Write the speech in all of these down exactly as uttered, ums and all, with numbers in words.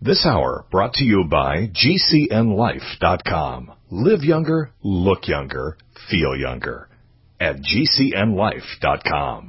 This hour brought to you by G C N life dot com. Live younger, look younger, feel younger at G C N life dot com.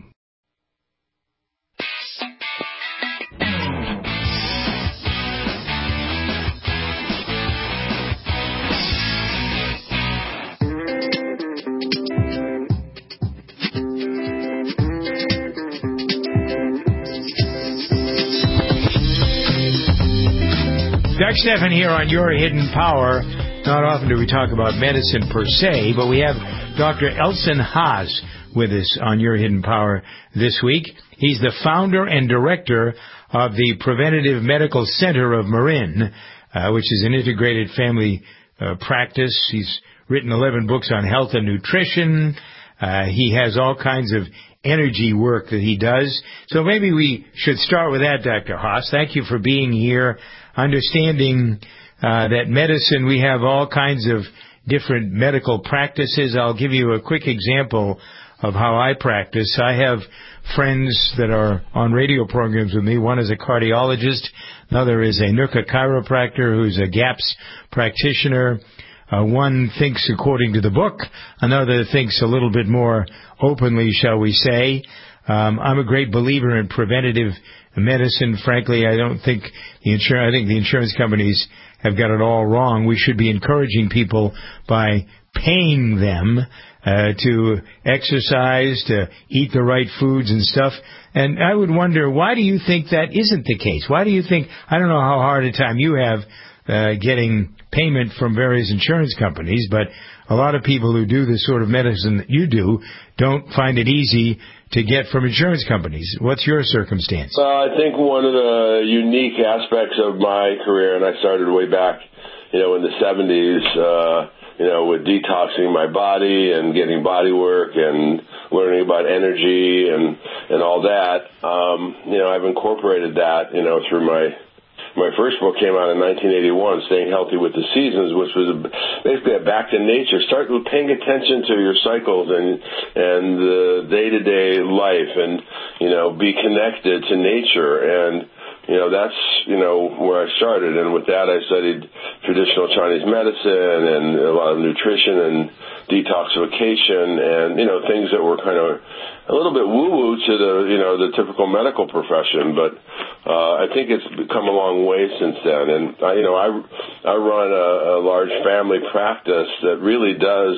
Doug Stephan here on Your Hidden Power. Not often do we talk about medicine per se, but we have Doctor Elson Haas with us on Your Hidden Power this week. He's the founder and director of the Preventative Medical Center of Marin, uh, which is an integrated family uh, practice. He's written eleven books on health and nutrition. Uh, he has all kinds of energy work that he does. So maybe we should start with that, Doctor Haas. Thank you for being here. Understanding uh, that medicine, we have all kinds of different medical practices. I'll give you a quick example of how I practice. I have friends that are on radio programs with me. One is a cardiologist. Another is a N U C A chiropractor who's a GAPS practitioner. Uh, one thinks according to the book. Another thinks a little bit more openly, shall we say. Um, I'm a great believer in preventative medicine. Frankly, I don't think the insur- I think the insurance companies have got it all wrong. We should be encouraging people by paying them uh, to exercise, to eat the right foods and stuff. And I would wonder, why do you think that isn't the case? Why do you think, I don't know how hard a time you have uh, getting payment from various insurance companies, but a lot of people who do the sort of medicine that you do don't find it easy to get from insurance companies. What's your circumstance? Well, I think one of the unique aspects of my career, and I started way back, you know, in the seventies, uh, you know, with detoxing my body and getting body work and learning about energy and, and all that, um, you know, I've incorporated that, you know, through my My first book came out in nineteen eighty-one, Staying Healthy with the Seasons, which was basically a back to nature. Start paying attention to your cycles and and the day-to-day life, and you know, be connected to nature. And you know, that's you know where I started. And with that, I studied traditional Chinese medicine and a lot of nutrition and detoxification, and you know, things that were kind of a little bit woo-woo to the you know the typical medical profession, but Uh, I think it's come a long way since then. And, I, you know, I, I run a, a large family practice that really does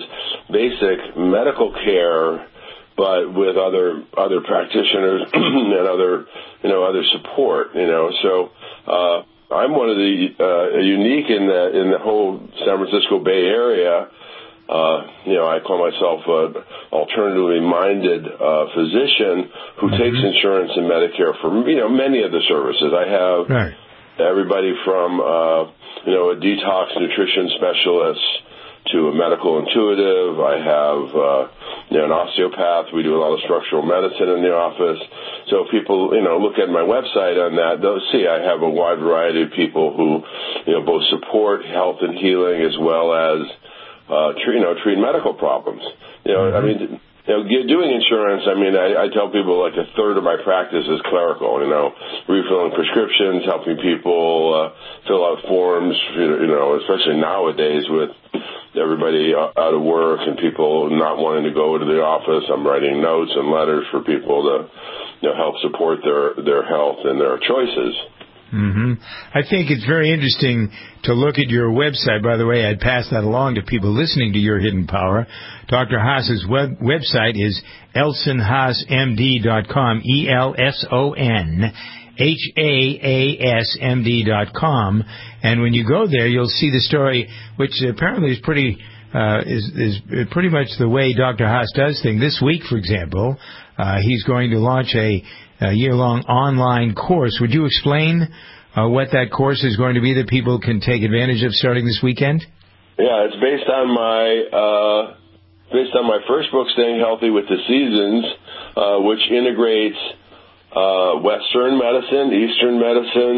basic medical care, but with other other practitioners and other, you know, other support, you know. So uh, I'm one of the uh, unique in the, in the whole San Francisco Bay Area. Uh, you know, I call myself an alternatively minded uh, physician who mm-hmm. takes insurance and Medicare for, you know, many of the services. I have right. everybody from, uh, you know, a detox nutrition specialist to a medical intuitive. I have, uh, you know, an osteopath. We do a lot of structural medicine in the office. So if people, you know, look at my website on that, they'll see I have a wide variety of people who, you know, both support health and healing as well as Uh, treat, you know, treat medical problems. You know, mm-hmm. I mean, you know, doing insurance, I mean, I, I tell people like a third of my practice is clerical, you know, refilling prescriptions, helping people uh, fill out forms, you know, especially nowadays with everybody out of work and people not wanting to go to the office. I'm writing notes and letters for people to, you know, help support their, their health and their choices. Mm-hmm. I think it's very interesting to look at your website. By the way, I'd pass that along to people listening to Your Hidden Power. Doctor Haas's web, website is elson haas m d dot com, E L S O N H A A S M D dot com. And when you go there, you'll see the story, which apparently is pretty uh, is, is pretty much the way Doctor Haas does things. This week, for example, uh, he's going to launch a a year-long online course. Would you explain uh, what that course is going to be that people can take advantage of starting this weekend? Yeah, it's based on my uh, based on my first book, Staying Healthy with the Seasons, uh, which integrates uh, Western medicine, Eastern medicine,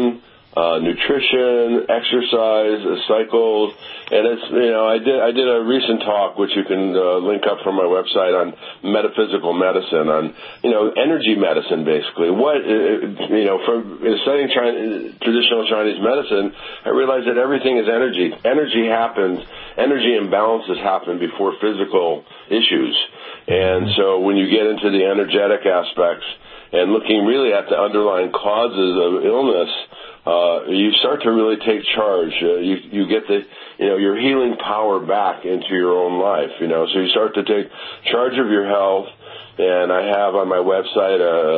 uh, nutrition, exercise, uh, cycles, and it's, you know, I did, I did a recent talk, which you can uh, link up from my website, on metaphysical medicine, on, you know, energy medicine, basically. What, uh, you know, from studying China, traditional Chinese medicine, I realized that everything is energy. Energy happens, energy imbalances happen before physical issues. And so when you get into the energetic aspects and looking really at the underlying causes of illness, Uh, you start to really take charge. Uh, you, you get the, you know, your healing power back into your own life, you know, so you start to take charge of your health. And I have on my website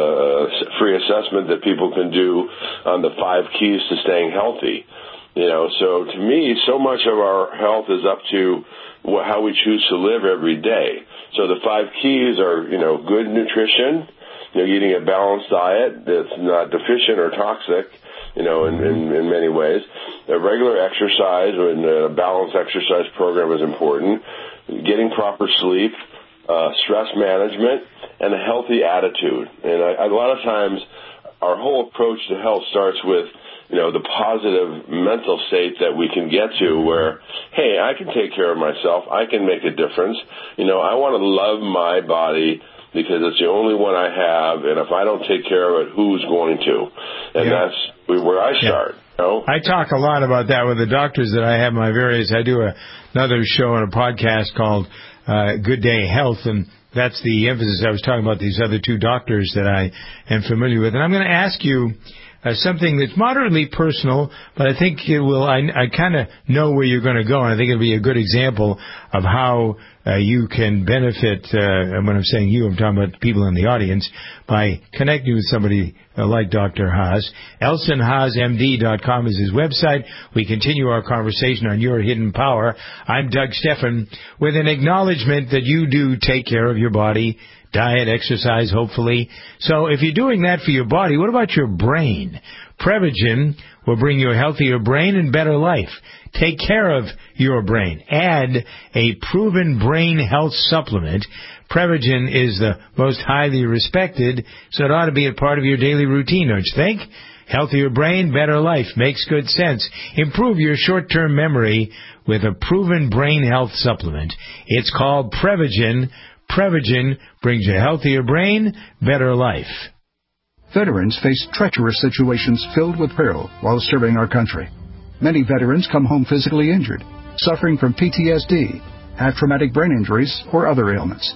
a free assessment that people can do on the five keys to staying healthy. You know, so to me, so much of our health is up to what, how we choose to live every day. So the five keys are, you know, good nutrition, you know, eating a balanced diet that's not deficient or toxic, you know, in, in, in many ways. A regular exercise and a balanced exercise program is important. Getting proper sleep, uh, stress management, and a healthy attitude. And I, a lot of times, our whole approach to health starts with, you know, the positive mental state that we can get to where, hey, I can take care of myself. I can make a difference. You know, I want to love my body because it's the only one I have, and if I don't take care of it, who's going to? And yeah. that's where I start. Yeah. You know? I talk a lot about that with the doctors that I have my various, I do a, another show and a podcast called uh, Good Day Health, and that's the emphasis. I was talking about these other two doctors that I am familiar with. And I'm going to ask you uh, something that's moderately personal, but I think it will, I, I kind of know where you're going to go, and I think it'll be a good example of how Uh, you can benefit, uh, and when I'm saying you, I'm talking about people in the audience, by connecting with somebody uh, like Doctor Haas. Elson Haas M D dot com is his website. We continue our conversation on Your Hidden Power. I'm Doug Stephan with an acknowledgement that you do take care of your body, diet, exercise, hopefully. So if you're doing that for your body, what about your brain? Prevagen will bring you a healthier brain and better life. Take care of your brain. Add a proven brain health supplement. Prevagen is the most highly respected, so it ought to be a part of your daily routine, don't you think? Healthier brain, better life. Makes good sense. Improve your short-term memory with a proven brain health supplement. It's called Prevagen. Prevagen brings you a healthier brain, better life. Veterans face treacherous situations filled with peril while serving our country. Many veterans come home physically injured, suffering from P T S D, have traumatic brain injuries, or other ailments.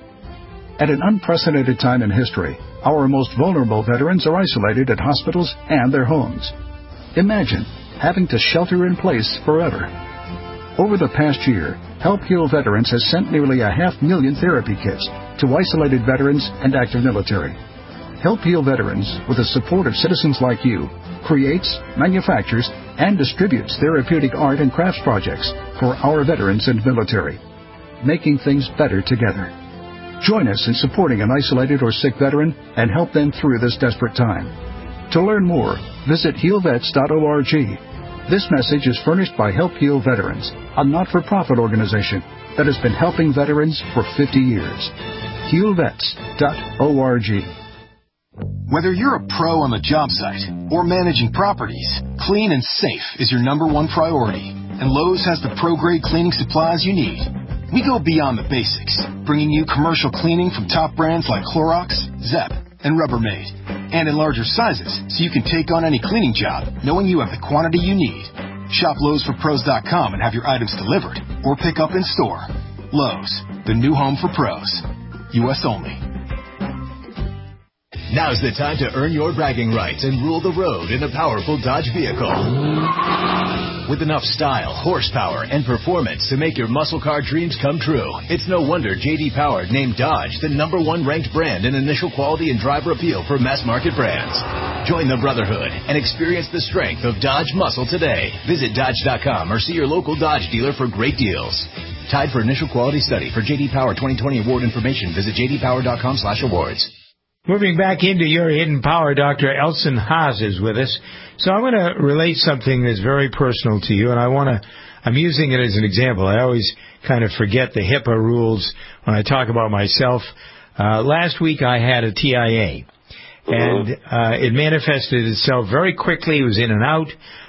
At an unprecedented time in history, our most vulnerable veterans are isolated at hospitals and their homes. Imagine having to shelter in place forever. Over the past year, Help Heal Veterans has sent nearly a half million therapy kits to isolated veterans and active military. Help Heal Veterans, with the support of citizens like you, creates, manufactures, and distributes therapeutic art and crafts projects for our veterans and military, making things better together. Join us in supporting an isolated or sick veteran and help them through this desperate time. To learn more, visit heal vets dot org. This message is furnished by Help Heal Veterans, a not-for-profit organization that has been helping veterans for fifty years. heal vets dot org. Whether you're a pro on the job site or managing properties, clean and safe is your number one priority, and Lowe's has the pro-grade cleaning supplies you need. We go beyond the basics, bringing you commercial cleaning from top brands like Clorox, Zep, and Rubbermaid, and in larger sizes so you can take on any cleaning job knowing you have the quantity you need. Shop Lowe's For Pros dot com and have your items delivered or pick up in store. Lowe's, the new home for pros. U S only. Now's the time to earn your bragging rights and rule the road in a powerful Dodge vehicle. With enough style, horsepower, and performance to make your muscle car dreams come true, it's no wonder J D Power named Dodge the number one ranked brand in initial quality and driver appeal for mass market brands. Join the brotherhood and experience the strength of Dodge muscle today. Visit Dodge dot com or see your local Dodge dealer for great deals. Tied for initial quality study. For J D Power twenty twenty award information, visit j d power dot com slash awards. Moving back into Your Hidden Power, Doctor Elson Haas is with us. So I'm going to relate something that's very personal to you, and I want to, I'm using it as an example. I always kind of forget the HIPAA rules when I talk about myself. Uh, last week I had a T I A, and uh, it manifested itself very quickly. It was in and out.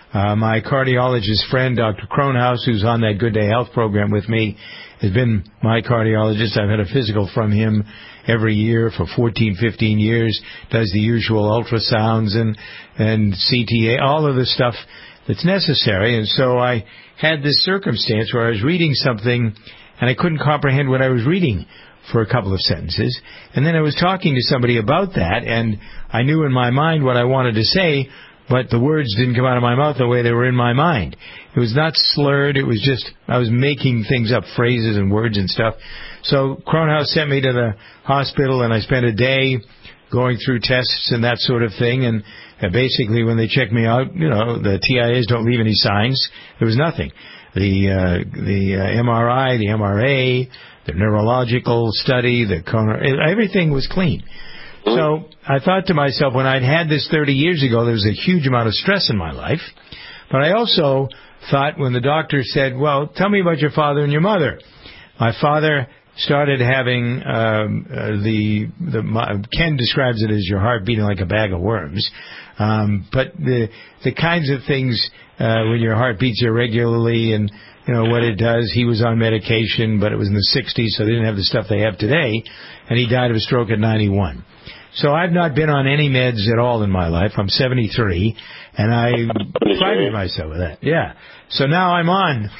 Uh, my cardiologist friend, Doctor Kronhaus, who's on that Good Day Health program with me, has been my cardiologist. I've had a physical from him every year for fourteen, fifteen years, does the usual ultrasounds and, and C T A, all of the stuff that's necessary. And so I had this circumstance where I was reading something and I couldn't comprehend what I was reading for a couple of sentences. And then I was talking to somebody about that, and I knew in my mind what I wanted to say, but the words didn't come out of my mouth the way they were in my mind. It was not slurred. It was just, I was making things up, phrases and words and stuff. So Kronhaus sent me to the hospital, and I spent a day going through tests and that sort of thing. And uh, basically when they checked me out, you know, the T I As don't leave any signs. There was nothing. The, uh, the uh, M R I, the M R A, the neurological study, the coronary, everything was clean. So I thought to myself, when I'd had this thirty years ago, there was a huge amount of stress in my life. But I also thought when the doctor said, well, tell me about your father and your mother. My father started having um, uh, the, the my, Ken describes it as your heart beating like a bag of worms. Um, but the the kinds of things uh, when your heart beats irregularly and, you know, what it does. He was on medication, but it was in the sixties, so they didn't have the stuff they have today. And he died of a stroke at ninety-one. So I've not been on any meds at all in my life. I'm seventy-three, and I prided myself with that. Yeah. So now I'm on.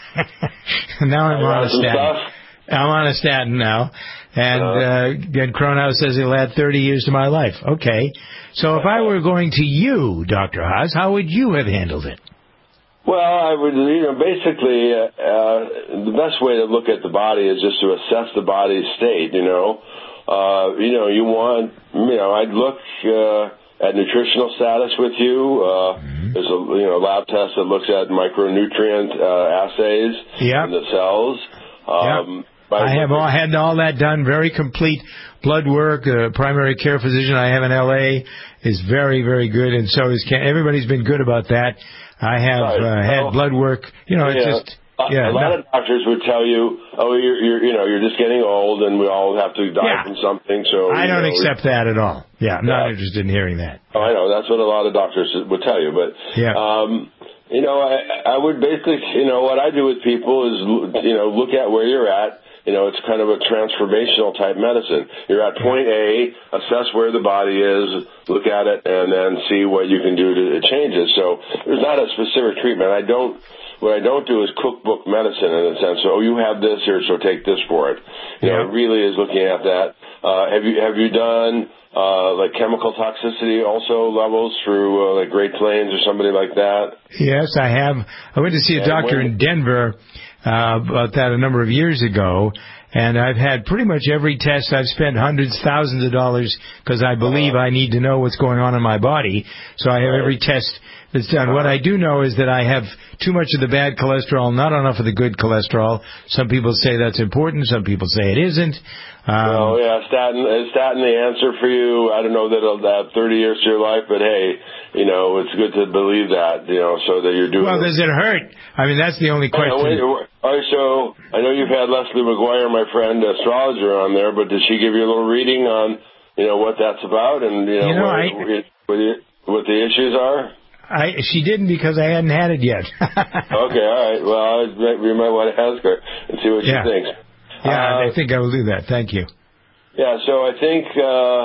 now I'm on a statin. I'm on a statin now. And uh, and Kronhaus says he'll add thirty years to my life. Okay. So if I were going to you, Doctor Haas, how would you have handled it? Well, I would, you know, basically, uh, uh, the best way to look at the body is just to assess the body's state, you know. Uh, you know, you want, you know, I'd look uh, at nutritional status with you. Uh, mm-hmm. There's a, you know, lab test that looks at micronutrient uh, assays yep. in the cells. Um, yep. I have all, had all that done, very complete blood work. A primary care physician I have in L A is very, very good, and so is Ken. Everybody's been good about that. I have right. uh, had well, blood work. You know, it's yeah. just... Yeah, a lot no. of doctors would tell you, "Oh, you're, you're, you know, you're just getting old, and we all have to die yeah. from something." So I don't know, accept that at all. Yeah, I'm yeah. not interested in hearing that. Oh, I know that's what a lot of doctors would tell you, but yeah. um, you know, I, I would basically, you know, what I do with people is, you know, look at where you're at. You know, it's kind of a transformational type medicine. You're at point A, assess where the body is, look at it, and then see what you can do to change it. So there's not a specific treatment. I don't. What I don't do is cookbook medicine in a sense. So, oh, you have this here, so take this for it. You yeah. know, it really is looking at that. Uh, have you have you done uh, like chemical toxicity also levels through uh, like Great Plains or somebody like that? Yes, I have. I went to see a and doctor when, in Denver uh, about that a number of years ago. And I've had pretty much every test. I've spent hundreds, thousands of dollars because I believe uh, I need to know what's going on in my body. So I have right. every test that's done. Uh, what I do know is that I have too much of the bad cholesterol, not enough of the good cholesterol. Some people say that's important. Some people say it isn't. Um, well, yeah, statin is statin the answer for you. I don't know that it'll add thirty years to your life, but hey, you know, it's good to believe that, you know, so that you're doing. Well, does it hurt? I mean, that's the only question. Wait, wait, all right, so I know you've had Leslie McGuire, my friend, astrologer, on there, but did she give you a little reading on, you know, what that's about and you know, you know what, I, what, the, what the issues are? I she didn't because I hadn't had it yet. Okay, all right. Well, we might want to ask her and see what yeah. she thinks. Yeah, uh, I think I will do that. Thank you. Yeah, so I think, uh,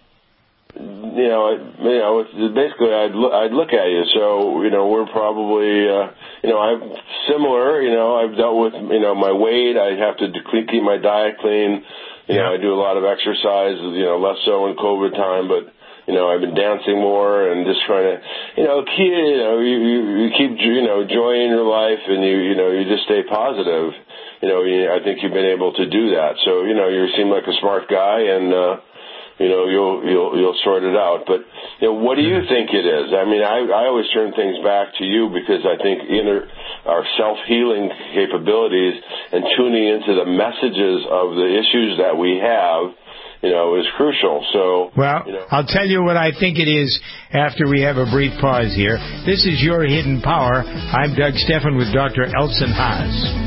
you know, you know, basically I'd look, I'd look at you. So, you know, we're probably, uh, you know, I'm similar. You know, I've dealt with, you know, my weight. I have to keep my diet clean. You yeah. know, I do a lot of exercise. You know, less so in COVID time, but. You know, I've been dancing more and just trying to, you know, keep, you know, you, you, you keep, you know, enjoying your life and you, you know, you just stay positive. You know, you, I think you've been able to do that. So, you know, you seem like a smart guy and, uh, you know, you'll, you'll, you'll sort it out. But, you know, what do you think it is? I mean, I, I always turn things back to you because I think inner, our self-healing capabilities and tuning into the messages of the issues that we have, you know, is crucial. So, well, you know. I'll tell you what I think it is after we have a brief pause here. This is Your Hidden Power. I'm Doug Stephan with Doctor Elson Haas.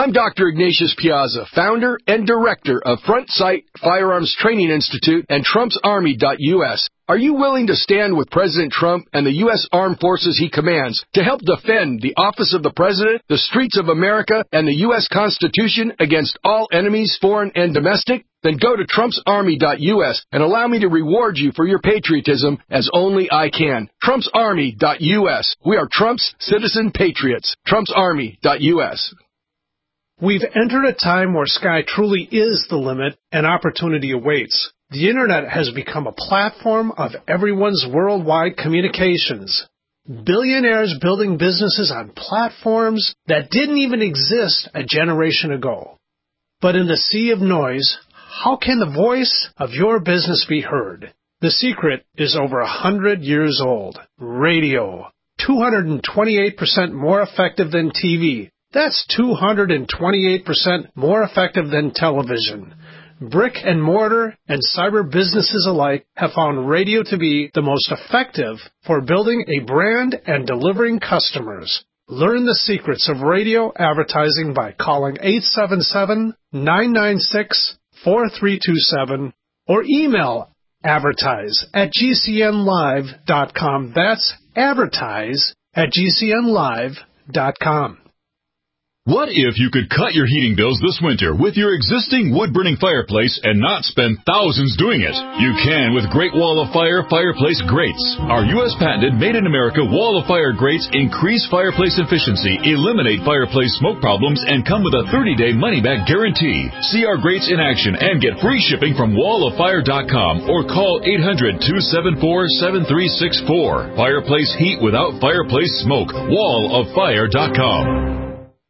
I'm Doctor Ignatius Piazza, founder and director of Front Sight Firearms Training Institute and Trump's Army dot U S. Are you willing to stand with President Trump and the U S Armed Forces he commands to help defend the office of the President, the streets of America, and the U S Constitution against all enemies, foreign and domestic? Then go to Trump's Army dot U S and allow me to reward you for your patriotism as only I can. Trump's Army dot U S. We are Trump's citizen patriots. Trump's Army dot U S. We've entered a time where sky truly is the limit and opportunity awaits. The Internet has become a platform of everyone's worldwide communications. Billionaires building businesses on platforms that didn't even exist a generation ago. But in the sea of noise, how can the voice of your business be heard? The secret is over a hundred years old. Radio. two hundred twenty-eight percent more effective than T V. That's two hundred twenty-eight percent more effective than television. Brick and mortar and cyber businesses alike have found radio to be the most effective for building a brand and delivering customers. Learn the secrets of radio advertising by calling eight seven seven, nine nine six, four three two seven or email advertise at G C N live dot com. That's advertise at G C N live dot com. What if you could cut your heating bills this winter with your existing wood-burning fireplace and not spend thousands doing it? You can with Great Wall of Fire fireplace grates. Our U S patented made-in-America Wall of Fire grates increase fireplace efficiency, eliminate fireplace smoke problems, and come with a thirty-day money-back guarantee. See our grates in action and get free shipping from wall of fire dot com or call eight hundred, two seven four, seven three six four. Fireplace heat without fireplace smoke. wall of fire dot com.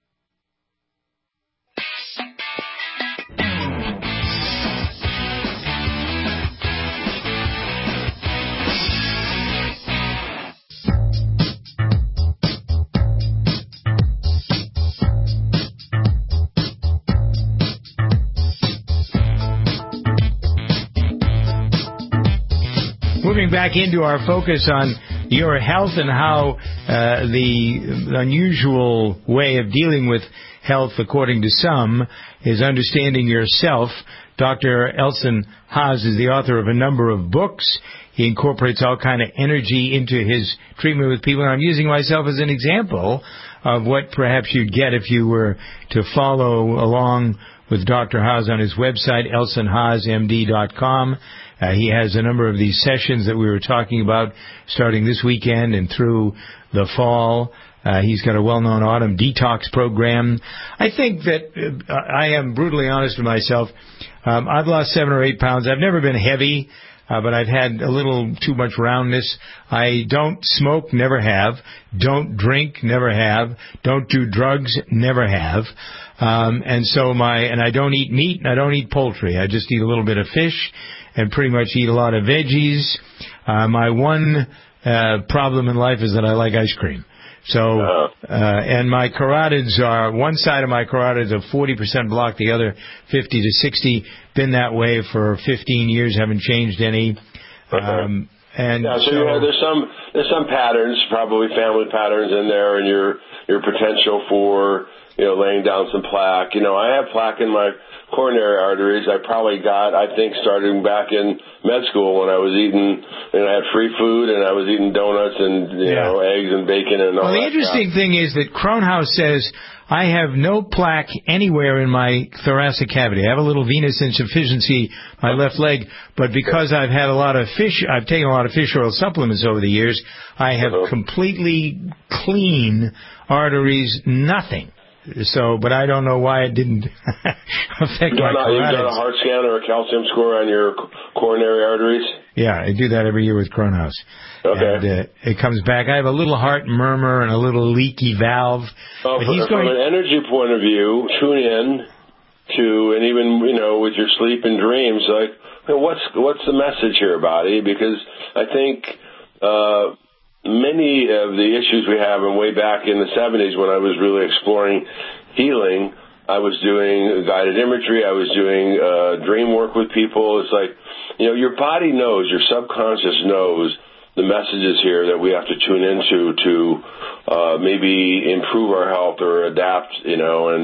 Moving back into our focus on your health and how uh, the unusual way of dealing with health, according to some, is understanding yourself. Doctor Elson Haas is the author of a number of books. He incorporates all kind of energy into his treatment with people. And I'm using myself as an example of what perhaps you'd get if you were to follow along with Doctor Haas on his website, elson haas m d dot com. Uh, he has a number of these sessions that we were talking about starting this weekend and through the fall. Uh, he's got a well-known autumn detox program. I think that uh, I am brutally honest with myself. Um, I've lost seven or eight pounds. I've never been heavy, uh, but I've had a little too much roundness. I don't smoke, never have. Don't drink, never have. Don't do drugs, never have. Um, and so my, and I don't eat meat and I don't eat poultry. I just eat a little bit of fish and pretty much eat a lot of veggies. Uh, my one uh, problem in life is that I like ice cream. So, uh, and my carotids are, one side of my carotids are forty percent blocked, the other fifty to sixty. Been that way for fifteen years, haven't changed any. Um, and yeah, so, so you know, there's some there's some patterns, probably family patterns in there, and your your potential for, you know, laying down some plaque. You know, I have plaque in my coronary arteries. I probably got, I think, starting back in med school when I was eating, and I had free food and I was eating donuts and, you yeah. know, eggs and bacon and all well, that. The interesting stuff. thing is that Cronhaus says, I have no plaque anywhere in my thoracic cavity. I have a little venous insufficiency, my left leg, but because I've had a lot of fish, I've taken a lot of fish oil supplements over the years, I have uh-huh. completely clean arteries, nothing. So, but I don't know why it didn't affect my carotids. You've done a heart scan or a calcium score on your coronary arteries? Yeah, I do that every year with Cronhaus. Okay. And uh, it comes back. I have a little heart murmur and a little leaky valve. Oh, but for, he's from going... an energy point of view, tune in to, and even, you know, with your sleep and dreams, like, what's what's the message here, body? Because I think uh, many of the issues we have, and way back in the seventies when I was really exploring healing, I was doing guided imagery, I was doing uh, dream work with people. It's like, you know, your body knows, your subconscious knows the messages here that we have to tune into to uh, maybe improve our health or adapt, you know, and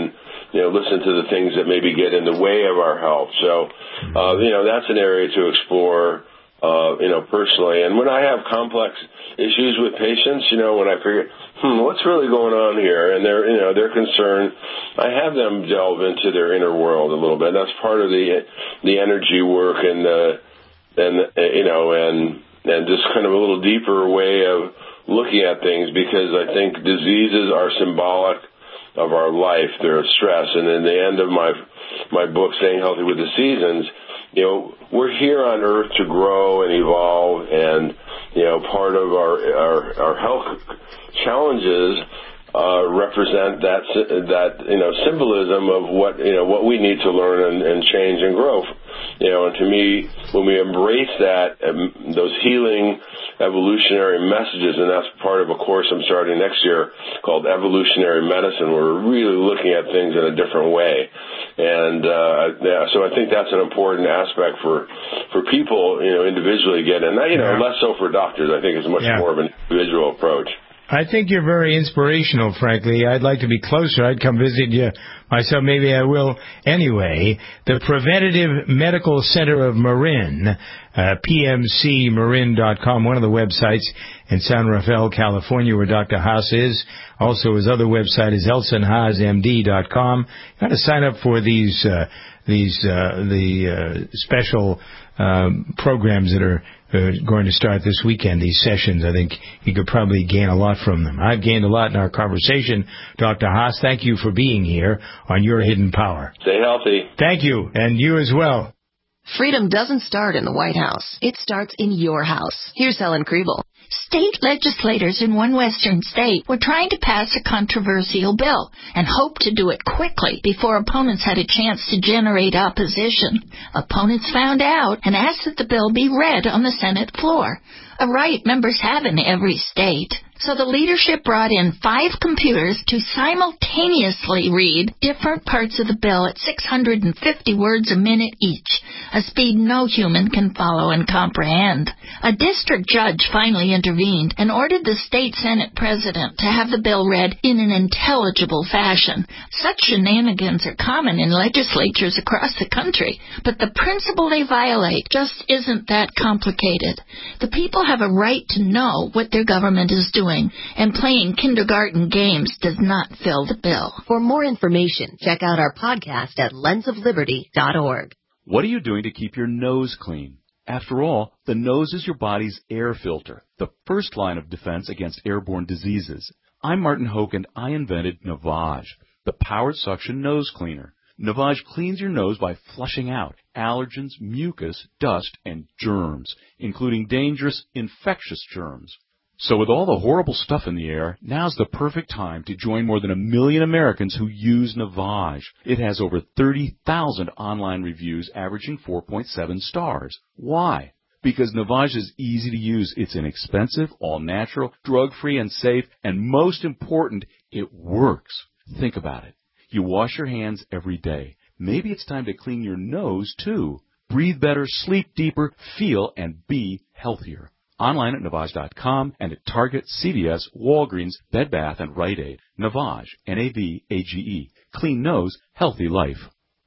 you know, listen to the things that maybe get in the way of our health. So, uh, you know, that's an area to explore, uh, you know, personally. And when I have complex issues with patients, you know, when I figure, hmm, what's really going on here? And they're, you know, they're concerned, I have them delve into their inner world a little bit. That's part of the, the energy work and, uh, and, uh, you know, and, and just kind of a little deeper way of looking at things, because I think diseases are symbolic of our life. They're a stress. And in the end of my my book, Staying Healthy with the Seasons, you know, we're here on Earth to grow and evolve, and, you know, part of our our, our health challenges uh, represent that that you know symbolism of what you know what we need to learn and, and change and grow. You know, and to me, when we embrace that, um, those healing evolutionary messages, and that's part of a course I'm starting next year called Evolutionary Medicine, where we're really looking at things in a different way. And uh, yeah, so I think that's an important aspect for for people, you know, individually get in. You know, yeah. Less so for doctors. I think it's much yeah. more of an individual approach. I think you're very inspirational, frankly. I'd like to be closer. I'd come visit you myself. Maybe I will anyway. The Preventative Medical Center of Marin, uh, P M C Marin dot com, one of the websites in San Rafael, California, where Doctor Haas is. Also, his other website is Elson Haas M D dot com. You got to sign up for these, uh, these, uh, the, uh, special, um, programs that are Uh, going to start this weekend, these sessions. I think you could probably gain a lot from them. I've gained a lot in our conversation. Doctor Haas, thank you for being here on Your Hidden Power. Stay healthy. Thank you, and you as well. Freedom doesn't start in the White House. It starts in your house. Here's Helen Kriebel. State legislators in one western state were trying to pass a controversial bill and hoped to do it quickly before opponents had a chance to generate opposition. Opponents found out and asked that the bill be read on the Senate floor, a right members have in every state. So the leadership brought in five computers to simultaneously read different parts of the bill at six hundred fifty words a minute each, a speed no human can follow and comprehend. A district judge finally intervened and ordered the state Senate president to have the bill read in an intelligible fashion. Such shenanigans are common in legislatures across the country, but the principle they violate just isn't that complicated. The people have a right to know what their government is doing, and playing kindergarten games does not fill the bill. For more information, check out our podcast at lens of liberty dot org. What are you doing to keep your nose clean? After all, the nose is your body's air filter, the first line of defense against airborne diseases. I'm Martin Hoke, and I invented Navage, the powered suction nose cleaner. Navage cleans your nose by flushing out allergens, mucus, dust, and germs, including dangerous infectious germs. So with all the horrible stuff in the air, now's the perfect time to join more than a million Americans who use Navage. It has over thirty thousand online reviews averaging four point seven stars. Why? Because Navage is easy to use. It's inexpensive, all-natural, drug-free, and safe, and most important, it works. Think about it. You wash your hands every day. Maybe it's time to clean your nose, too. Breathe better, sleep deeper, feel, and be healthier. Online at Navage dot com and at Target, C V S, Walgreens, Bed Bath, and Rite Aid. Navage, N A V A G E. Clean nose, healthy life.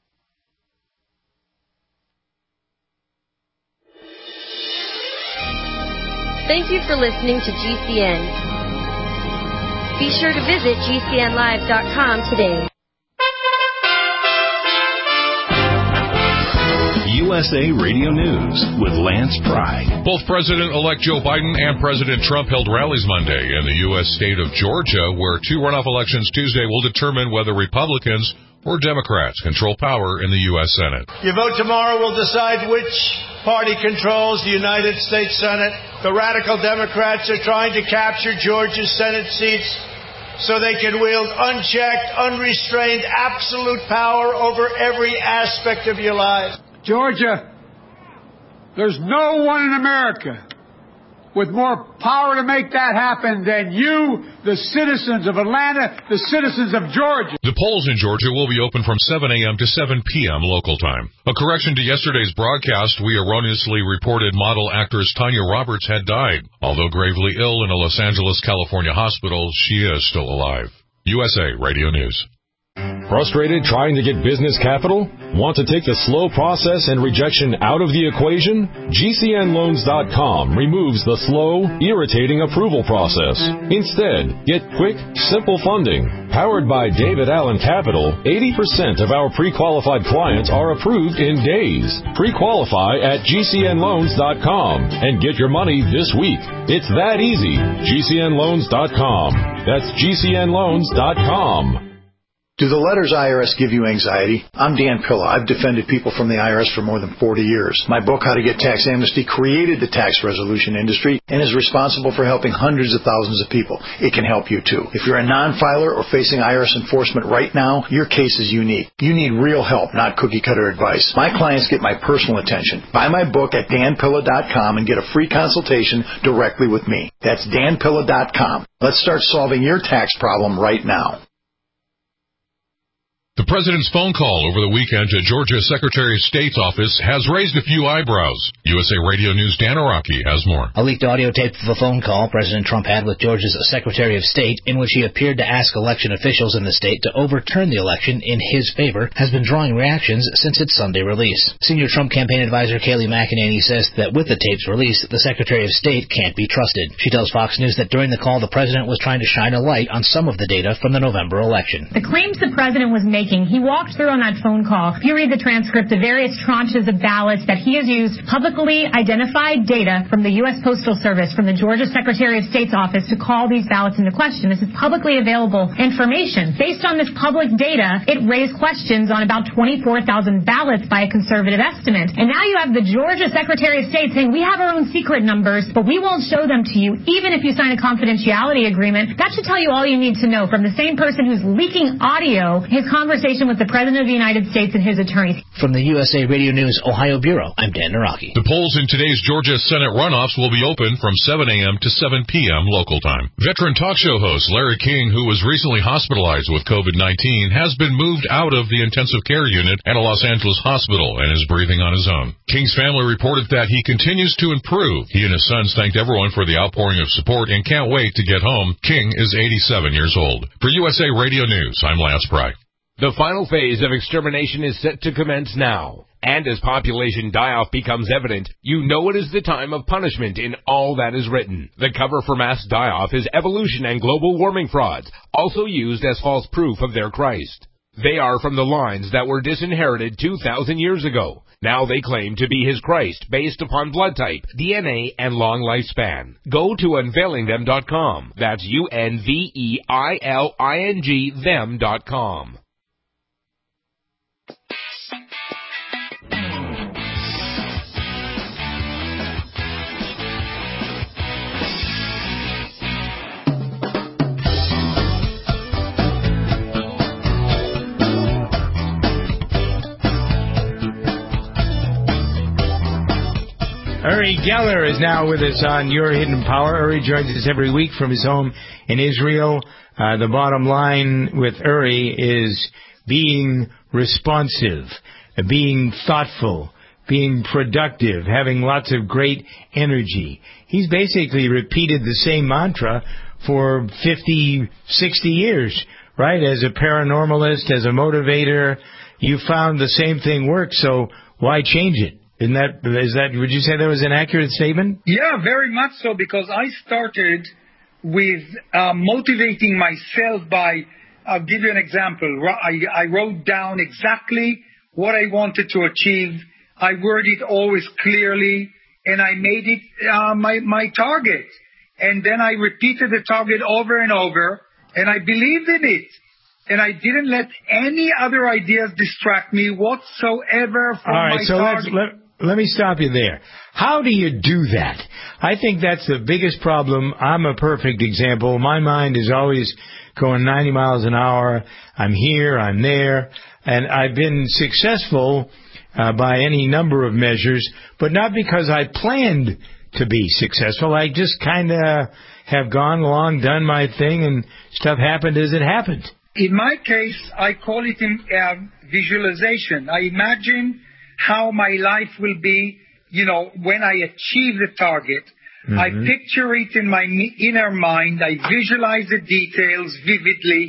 Thank you for listening to G C N. Be sure to visit G C N live dot com today. U S A Radio News with Lance Pry. Both President-elect Joe Biden and President Trump held rallies Monday in the U S state of Georgia, where two runoff elections Tuesday will determine whether Republicans or Democrats control power in the U S Senate. Your vote tomorrow will decide which party controls the United States Senate. The radical Democrats are trying to capture Georgia's Senate seats so they can wield unchecked, unrestrained, absolute power over every aspect of your lives. Georgia, there's no one in America with more power to make that happen than you, the citizens of Atlanta, the citizens of Georgia. The polls in Georgia will be open from seven a.m. to seven p.m. local time. A correction to yesterday's broadcast, we erroneously reported model actress Tanya Roberts had died. Although gravely ill in a Los Angeles, California hospital, she is still alive. U S A Radio News. Frustrated trying to get business capital? Want to take the slow process and rejection out of the equation? G C N loans dot com removes the slow, irritating approval process. Instead, get quick, simple funding. Powered by David Allen Capital, eighty percent of our pre-qualified clients are approved in days. Pre-qualify at G C N loans dot com and get your money this week. It's that easy. G C N loans dot com. That's G C N loans dot com. Do the letters I R S give you anxiety? I'm Dan Pilla. I've defended people from the I R S for more than forty years. My book, How to Get Tax Amnesty, created the tax resolution industry and is responsible for helping hundreds of thousands of people. It can help you, too. If you're a non-filer or facing I R S enforcement right now, your case is unique. You need real help, not cookie-cutter advice. My clients get my personal attention. Buy my book at Dan Pilla dot com and get a free consultation directly with me. That's Dan Pilla dot com. Let's start solving your tax problem right now. The president's phone call over the weekend to Georgia Secretary of State's office has raised a few eyebrows. U S A Radio News' Dan Araki has more. A leaked audio tape of a phone call President Trump had with Georgia's Secretary of State in which he appeared to ask election officials in the state to overturn the election in his favor has been drawing reactions since its Sunday release. Senior Trump campaign advisor Kayleigh McEnany says that with the tape's release, the Secretary of State can't be trusted. She tells Fox News that during the call, the president was trying to shine a light on some of the data from the November election. The claims the president was making he walked through on that phone call. If you read the transcript of various tranches of ballots that he has used publicly identified data from the U S Postal Service, from the Georgia Secretary of State's office to call these ballots into question. This is publicly available information. Based on this public data, it raised questions on about twenty-four thousand ballots by a conservative estimate. And now you have the Georgia Secretary of State saying, we have our own secret numbers, but we won't show them to you, even if you sign a confidentiality agreement. That should tell you all you need to know from the same person who's leaking audio, his conversation with the President of the United States and his attorneys. From the U S A Radio News Ohio Bureau, I'm Dan Naraki. The polls in today's Georgia Senate runoffs will be open from seven a.m. to seven p.m. local time. Veteran talk show host Larry King, who was recently hospitalized with COVID nineteen, has been moved out of the intensive care unit at a Los Angeles hospital and is breathing on his own. King's family reported that he continues to improve. He and his sons thanked everyone for the outpouring of support and can't wait to get home. King is eighty-seven years old. For U S A Radio News, I'm Lance Pry. The final phase of extermination is set to commence now. And as population die-off becomes evident, you know it is the time of punishment in all that is written. The cover for mass die-off is evolution and global warming frauds, also used as false proof of their Christ. They are from the lines that were disinherited two thousand years ago. Now they claim to be his Christ based upon blood type, D N A, and long lifespan. Go to unveiling them dot com. That's U N V E I L I N G them dot com. Uri Geller is now with us on Your Hidden Power. Uri joins us every week from his home in Israel. Uh, the bottom line with Uri is being responsive, being thoughtful, being productive, having lots of great energy. He's basically repeated the same mantra for fifty, sixty years, right? As a paranormalist, as a motivator, you found the same thing works, so why change it? Isn't that, is that, would you say that was an accurate statement? Yeah, very much so, because I started with uh, motivating myself by, I'll give you an example. I, I wrote down exactly what I wanted to achieve. I worded it always clearly, and I made it uh, my, my target. And then I repeated the target over and over, and I believed in it. And I didn't let any other ideas distract me whatsoever from All right, my so target. let's, let, let me stop you there. How do you do that? I think that's the biggest problem. I'm a perfect example. My mind is always going ninety miles an hour. I'm here, I'm there. And I've been successful uh, by any number of measures, but not because I planned to be successful. I just kind of have gone along, done my thing, and stuff happened as it happened. In my case, I call it in, uh, visualization. I imagine how my life will be, you know, when I achieve the target. Mm-hmm. I picture it in my inner mind. I visualize the details vividly.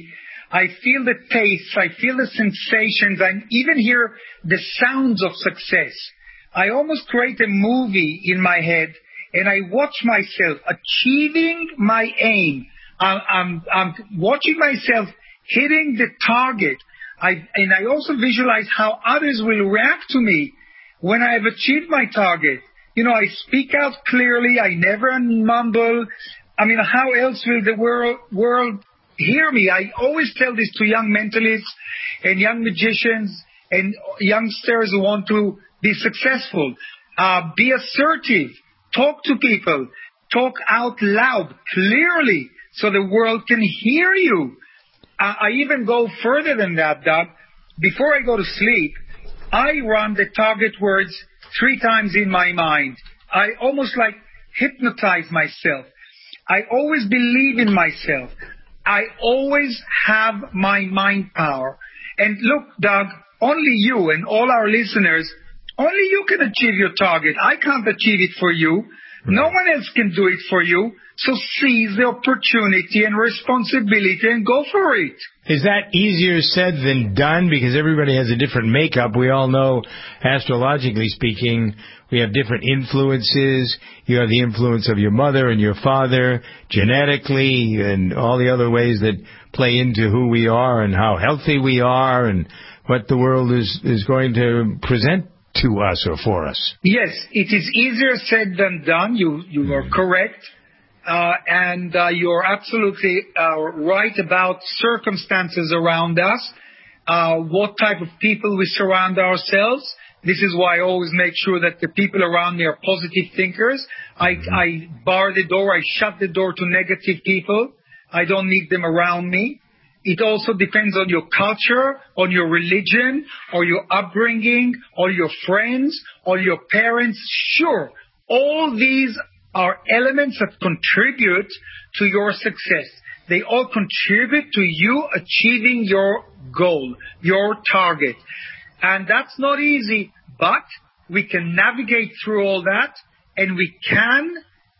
I feel the taste. I feel the sensations. I even hear the sounds of success. I almost create a movie in my head, and I watch myself achieving my aim. I'm, I'm, I'm watching myself hitting the target. I, and I also visualize how others will react to me when I have achieved my target. You know, I speak out clearly. I never mumble. I mean, how else will the world, world hear me? I always tell this to young mentalists and young magicians and youngsters who want to be successful. Uh, be assertive. Talk to people. Talk out loud, clearly, so the world can hear you. Uh, I even go further than that, Doug. Before I go to sleep, I run the target words three times in my mind. I almost like hypnotize myself. I always believe in myself. I always have my mind power. And look, Doug, only you and all our listeners, only you can achieve your target. I can't achieve it for you. No one else can do it for you. So seize the opportunity and responsibility and go for it. Is that easier said than done? Because everybody has a different makeup. We all know, astrologically speaking, we have different influences. You have the influence of your mother and your father, genetically, and all the other ways that play into who we are and how healthy we are and what the world is, is going to present to us or for us. Yes, it is easier said than done. You, you are correct. Uh, and uh, you're absolutely uh, right about circumstances around us, uh, what type of people we surround ourselves. This is why I always make sure that the people around me are positive thinkers. I, I bar the door, I shut the door to negative people. I don't need them around me. It also depends on your culture, on your religion, or your upbringing, or your friends, or your parents. Sure, all these are elements that contribute to your success. They all contribute to you achieving your goal, your target. And that's not easy, but we can navigate through all that, and we can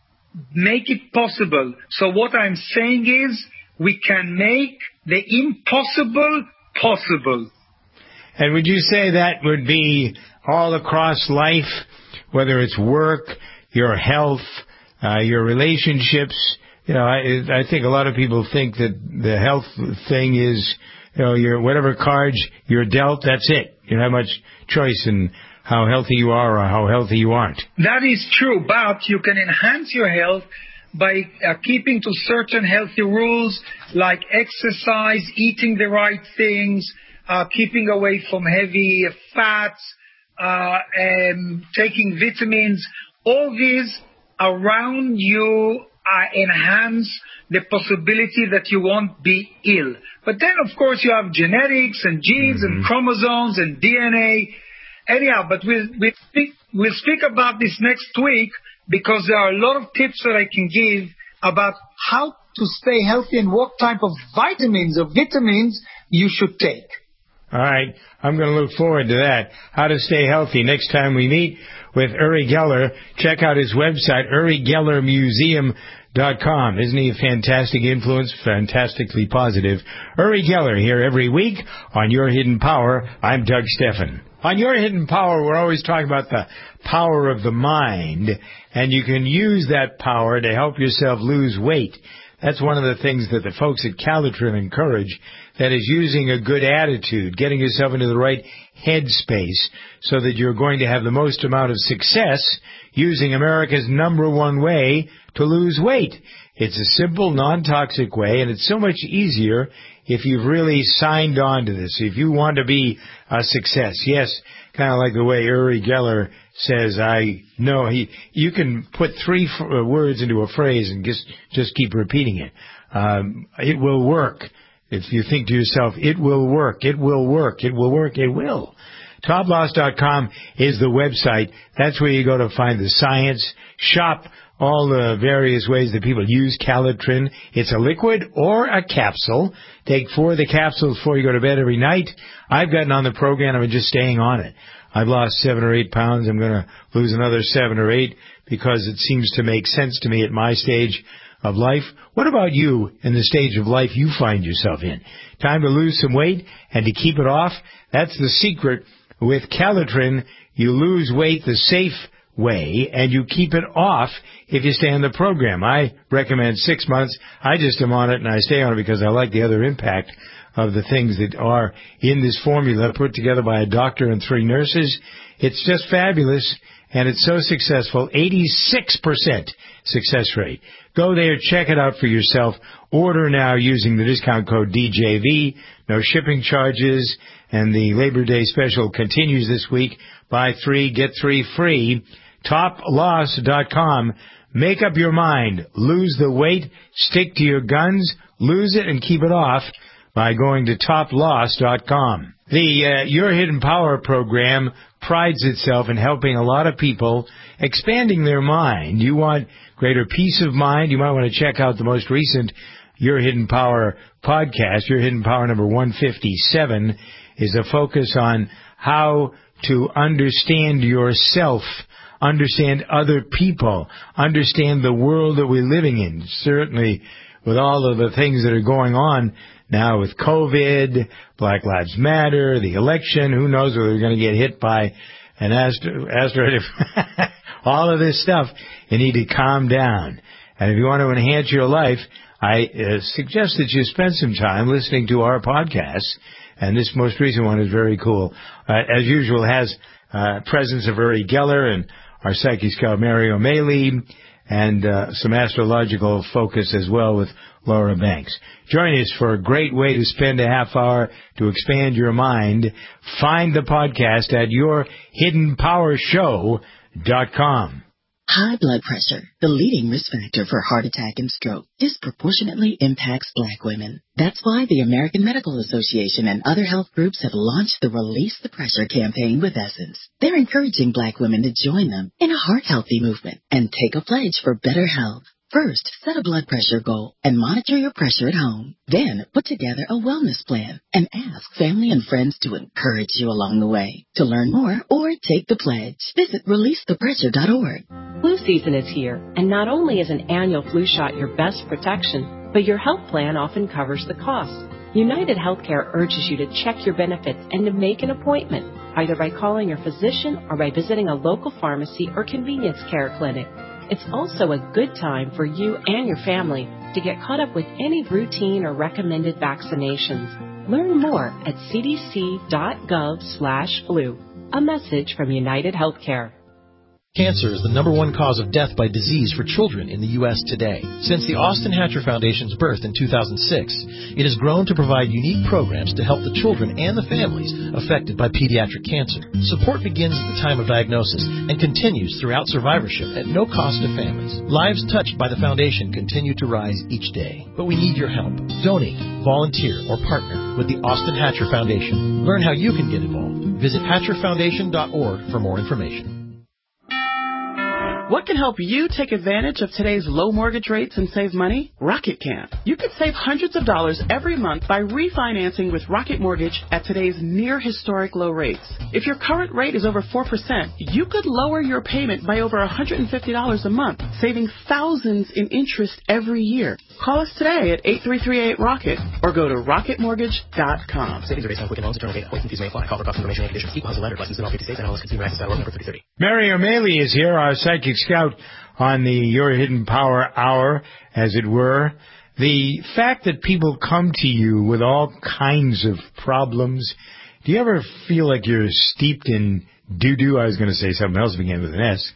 make it possible. So what I'm saying is, we can make the impossible possible. And would you say that would be all across life, whether it's work, your health, uh, your relationships? You know, I, I think a lot of people think that the health thing is, you know, your whatever cards you're dealt, that's it. You don't have much choice in how healthy you are or how healthy you aren't. That is true, but you can enhance your health by uh, keeping to certain healthy rules like exercise, eating the right things, uh, keeping away from heavy fats, uh, and taking vitamins. All these around you uh, enhance the possibility that you won't be ill. But then, of course, you have genetics and genes mm-hmm. and chromosomes and D N A. Anyhow, but we'll, we'll, speak, we'll speak about this next week, because there are a lot of tips that I can give about how to stay healthy and what type of vitamins or vitamins you should take. All right. I'm going to look forward to that. How to stay healthy. Next time we meet with Uri Geller, check out his website, uri geller museum dot com. Isn't he a fantastic influence? Fantastically positive. Uri Geller here every week on Your Hidden Power. I'm Doug Steffen. On Your Hidden Power, we're always talking about the power of the mind, and you can use that power to help yourself lose weight. That's one of the things that the folks at Calitrin encourage, that is using a good attitude, getting yourself into the right headspace so that you're going to have the most amount of success using America's number one way to lose weight. It's a simple, non-toxic way, and it's so much easier if you've really signed on to this. If you want to be a success, yes, kind of like the way Uri Geller says, I know he, you can put three f- words into a phrase and just, just keep repeating it. Um, it will work. If you think to yourself, it will work, it will work, it will work, it will. Top Loss dot com is the website. That's where you go to find the science. Shop all the various ways that people use Calitrin. It's a liquid or a capsule. Take four of the capsules before you go to bed every night. I've gotten on the program. I'm just staying on it. I've lost seven or eight pounds. I'm going to lose another seven or eight because it seems to make sense to me at my stage of life? What about you in the stage of life you find yourself in? Time to lose some weight and to keep it off? That's the secret. With Calitrin, you lose weight the safe way, and you keep it off if you stay on the program. I recommend six months. I just am on it, and I stay on it because I like the other impact of the things that are in this formula put together by a doctor and three nurses. It's just fabulous, and it's so successful, eighty-six percent success rate. Go there, check it out for yourself. Order now using the discount code D J V. No shipping charges, and the Labor Day special continues this week. Buy three, get three free. top loss dot com. Make up your mind. Lose the weight, stick to your guns, lose it and keep it off by going to top loss dot com. The uh, Your Hidden Power program prides itself in helping a lot of people expanding their mind. You want greater peace of mind, you might want to check out the most recent Your Hidden Power podcast. Your Hidden Power number one fifty-seven is a focus on how to understand yourself, understand other people, understand the world that we're living in. Certainly with all of the things that are going on now with COVID, Black Lives Matter, the election, who knows whether we're going to get hit by an astro- asteroid, all of this stuff. You need to calm down. And if you want to enhance your life, I uh, suggest that you spend some time listening to our podcasts. And this most recent one is very cool. Uh, as usual, has uh, presence of Uri Geller and our psychic scout Mary O'Malley, and uh, some astrological focus as well with Laura Banks. Join us for a great way to spend a half hour to expand your mind. Find the podcast at your hidden power show dot com. High blood pressure, the leading risk factor for heart attack and stroke, disproportionately impacts Black women. That's why the American Medical Association and other health groups have launched the Release the Pressure campaign with Essence. They're encouraging Black women to join them in a heart-healthy movement and take a pledge for better health. First, set a blood pressure goal and monitor your pressure at home. Then, put together a wellness plan and ask family and friends to encourage you along the way. To learn more or take the pledge, visit release the pressure dot org. Flu season is here, and not only is an annual flu shot your best protection, but your health plan often covers the cost. United Healthcare urges you to check your benefits and to make an appointment, either by calling your physician or by visiting a local pharmacy or convenience care clinic. It's also a good time for you and your family to get caught up with any routine or recommended vaccinations. Learn more at c d c dot gov slash flu. A message from United Healthcare. Cancer is the number one cause of death by disease for children in the U S today. Since the Austin Hatcher Foundation's birth in two thousand six, it has grown to provide unique programs to help the children and the families affected by pediatric cancer. Support begins at the time of diagnosis and continues throughout survivorship at no cost to families. Lives touched by the foundation continue to rise each day, but we need your help. Donate, volunteer, or partner with the Austin Hatcher Foundation. Learn how you can get involved. Visit hatcher foundation dot org for more information. What can help you take advantage of today's low mortgage rates and save money? Rocket can. You can save hundreds of dollars every month by refinancing with Rocket Mortgage at today's near historic low rates. If your current rate is over four percent, you could lower your payment by over one hundred fifty dollars a month, saving thousands in interest every year. Call us today at eight three three eight ROCKET or go to rocket mortgage dot com. Savings are based on Quicken Loans, internal data, points and fees may apply. Call for cost information and conditions. Equal housing lender, licensed in all fifty states, and L S Consumer Access dot org, number thirty thirty. Mary O'Malley is here, our psychic scout on the Your Hidden Power Hour, as it were. The fact that people come to you with all kinds of problems, do you ever feel like you're steeped in doo-doo? I was going to say something else began with an S.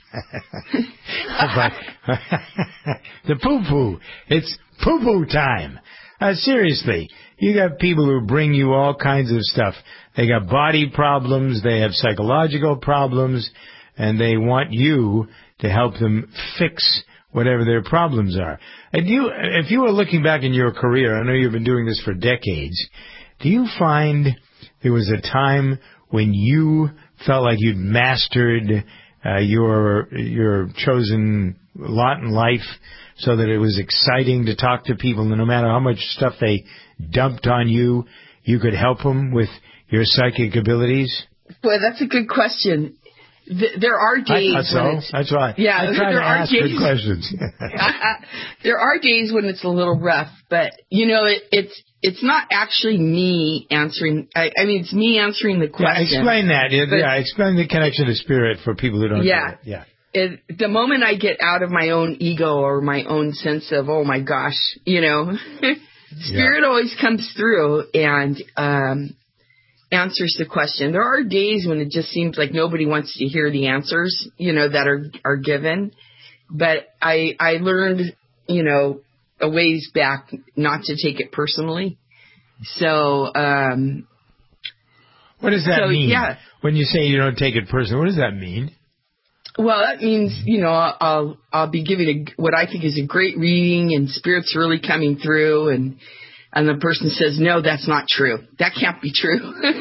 But the poo-poo. It's poo-poo time. Uh, seriously, you got people who bring you all kinds of stuff. They got body problems, they have psychological problems, and they want you to help them fix whatever their problems are. And you, if you were looking back in your career, I know you've been doing this for decades, do you find there was a time when you felt like you'd mastered uh, your your chosen lot in life so that it was exciting to talk to people, and no matter how much stuff they dumped on you, you could help them with your psychic abilities? Boy, that's a good question. th- there are days I thought when so. That's right. Yeah, I try there to are ask days, good questions. there are days when it's a little rough, but you know, it, it's it's not actually me answering. I, I mean, it's me answering the question. Yeah, explain that. Yeah, but, yeah, explain the connection to spirit for people who don't yeah, get it. Yeah. It, the moment I get out of my own ego or my own sense of, oh my gosh, you know, spirit yeah. always comes through and um, answers the question. There are days when it just seems like nobody wants to hear the answers, you know, that are, are given. But I, I learned, you know, a ways back not to take it personally. So, um, what does that so, mean? Yeah. When you say you don't take it personally, what does that mean? Well, that means, you know, I'll I'll be giving a, what I think is a great reading and spirit's really coming through and and the person says, no, that's not true. That can't be true.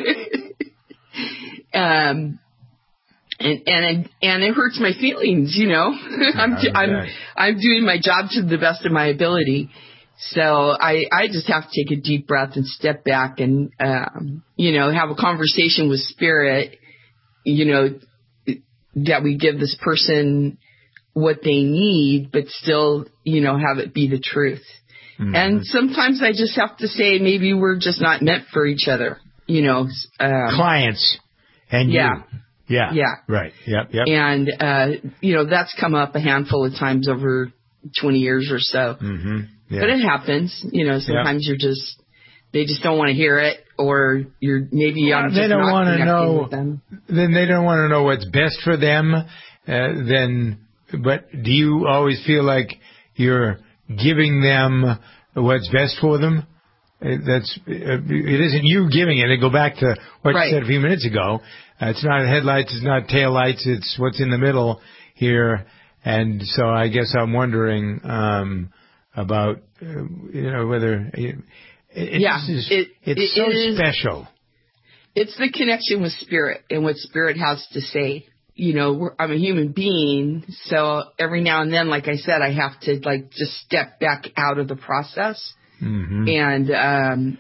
um, and and and it hurts my feelings, you know. I'm I'm I'm doing my job to the best of my ability. So I I just have to take a deep breath and step back and um, you know, have a conversation with spirit, you know, that we give this person what they need, but still, you know, have it be the truth. Mm-hmm. And sometimes I just have to say, maybe we're just not meant for each other, you know. Um, Clients and yeah. you. Yeah. Yeah. Right. Yep. Yep. And, uh, you know, that's come up a handful of times over twenty years or so. Mm-hmm. Yeah. But it happens, you know, sometimes yep. you're just, they just don't want to hear it, or you're maybe well, I'm just they don't not want to know. with them. Then they don't want to know what's best for them. Uh, then, but do you always feel like you're giving them what's best for them? That's it. Isn't you giving it? They go back to what right. you said a few minutes ago. Uh, it's not headlights. It's not taillights. It's what's in the middle here. And so I guess I'm wondering um, about uh, you know whether. It, It, yeah, is, it, it's it, so it is, special. It's the connection with spirit and what spirit has to say. You know, we're, I'm a human being, so every now and then, like I said, I have to like just step back out of the process mm-hmm. and um,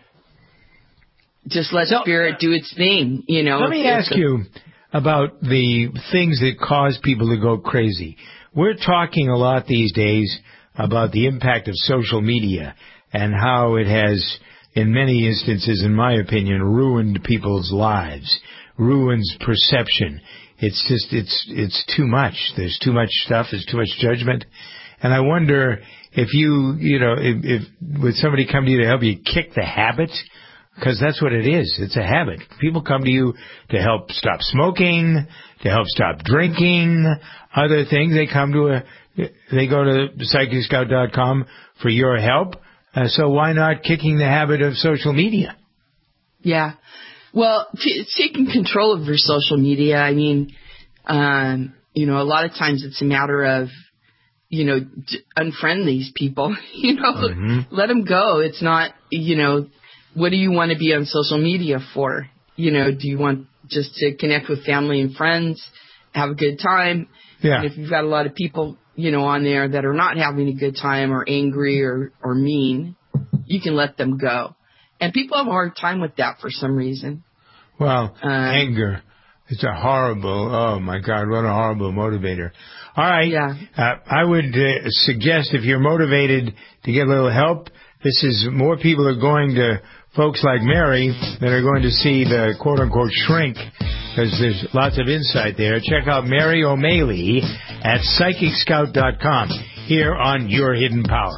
just let so, spirit do its thing. You know. Let me ask a, you about the things that cause people to go crazy. We're talking a lot these days about the impact of social media and how it has, in many instances, in my opinion, ruined people's lives, ruins perception. It's just, it's, it's too much. There's too much stuff. There's too much judgment. And I wonder if you, you know, if, if would somebody come to you to help you kick the habit? Because that's what it is. It's a habit. People come to you to help stop smoking, to help stop drinking, other things. They come to a, they go to psychic scout dot com for your help. Uh, so why not kicking the habit of social media? Yeah. Well, t- taking control of your social media, I mean, um, you know, a lot of times it's a matter of, you know, d- unfriend these people, you know, mm-hmm. let them go. It's not, you know, what do you want to be on social media for? You know, do you want just to connect with family and friends, have a good time? Yeah. And if you've got a lot of people, you know, on there that are not having a good time or angry or, or mean, you can let them go. And people have a hard time with that for some reason. Well, uh, anger. It's a horrible, oh my God, what a horrible motivator. All right. Yeah. Uh, I would uh, suggest if you're motivated to get a little help, this is more people are going to folks like Mary that are going to see the quote-unquote shrink, because there's lots of insight there. Check out Mary O'Malley at psychic scout dot com here on Your Hidden Power.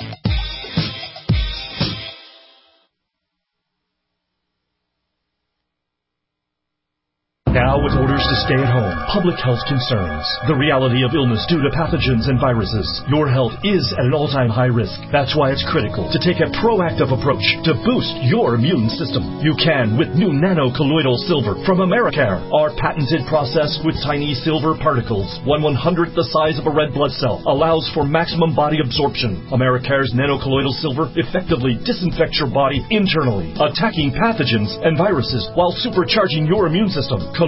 Now, with orders to stay at home, public health concerns, the reality of illness due to pathogens and viruses, your health is at an all-time high risk. That's why it's critical to take a proactive approach to boost your immune system. You can with new nano-colloidal silver from Americare. Our patented process with tiny silver particles, one one-hundredth the size of a red blood cell, allows for maximum body absorption. Americare's nano-colloidal silver effectively disinfects your body internally, attacking pathogens and viruses while supercharging your immune system.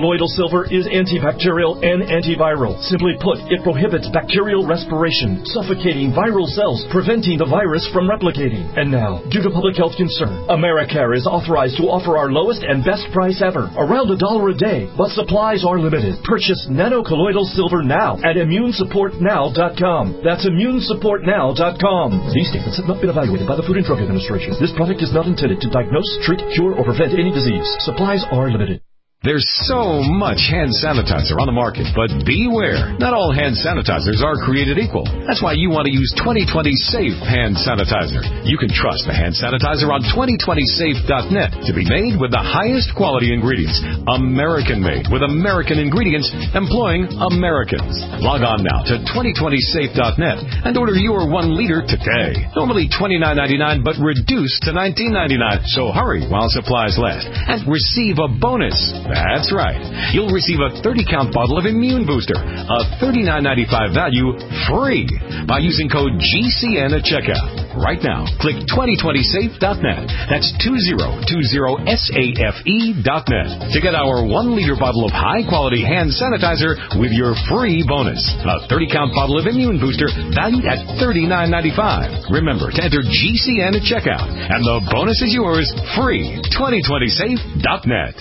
colloidal silver is antibacterial and antiviral. Simply put, it prohibits bacterial respiration, suffocating viral cells, preventing the virus from replicating. And now, due to public health concern, Americare is authorized to offer our lowest and best price ever, around a dollar a day, but supplies are limited. Purchase nano colloidal silver now at immune support now dot com. That's immune support now dot com. These statements have not been evaluated by the Food and Drug Administration. This product is not intended to diagnose, treat, cure, or prevent any disease. Supplies are limited. There's so much hand sanitizer on the market, but beware. Not all hand sanitizers are created equal. That's why you want to use twenty twenty Safe Hand Sanitizer. You can trust the hand sanitizer on twenty twenty safe dot net to be made with the highest quality ingredients. American-made with American ingredients employing Americans. Log on now to twenty twenty safe dot net and order your one liter today. Normally twenty-nine ninety-nine, but reduced to nineteen ninety-nine. So hurry while supplies last and receive a bonus. That's right. You'll receive a thirty count bottle of Immune Booster, a thirty-nine ninety-five value, free by using code G C N at checkout. Right now, click twenty twenty safe dot net. That's two zero two zero safe dot net to get our one liter bottle of high-quality hand sanitizer with your free bonus. A thirty count bottle of Immune Booster valued at thirty-nine ninety-five. Remember to enter G C N at checkout, and the bonus is yours free. twenty twenty safe dot net.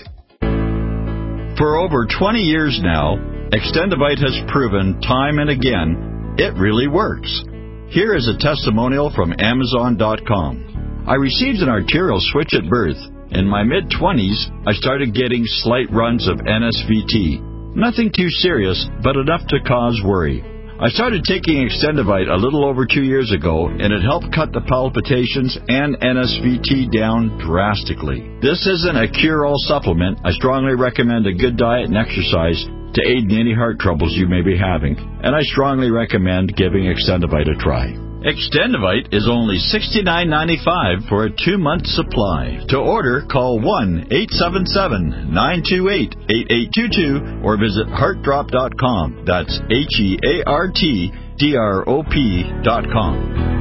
For over twenty years now, Extendivite has proven time and again it really works. Here is a testimonial from Amazon dot com. I received an arterial switch at birth. In my mid-twenties, I started getting slight runs of N S V T. Nothing too serious, but enough to cause worry. I started taking Extendivite a little over two years ago, and it helped cut the palpitations and N S V T down drastically. This isn't a cure-all supplement. I strongly recommend a good diet and exercise to aid in any heart troubles you may be having, and I strongly recommend giving Extendivite a try. Extendivite is only sixty-nine ninety-five for a two-month supply. To order, call one eight seven seven nine two eight eight eight two two or visit heart drop dot com. That's H E A R T D R O P dot com.